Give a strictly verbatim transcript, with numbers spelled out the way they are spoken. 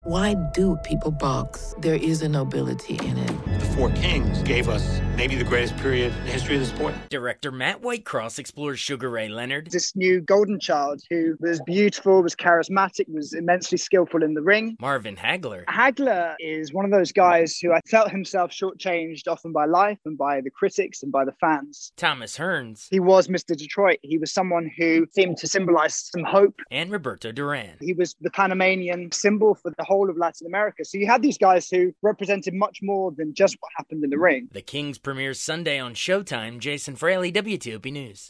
Why do people box? There is a nobility in it. The Four Kings gave us maybe the greatest period in the history of the sport. Director Matt Whitecross explores Sugar Ray Leonard. This new golden child who was beautiful, was charismatic, was immensely skillful in the ring. Marvin Hagler. Hagler is one of those guys who I felt himself shortchanged often by life and by the critics and by the fans. Thomas Hearns. He was Mister Detroit. He was someone who seemed to symbolize some hope. And Roberto Duran. He was the Panamanian symbol for the whole of Latin America. So you had these guys who represented much more than just what happened in the ring. The Kings premieres Sunday on Showtime. Jason Fraley, W T O P News.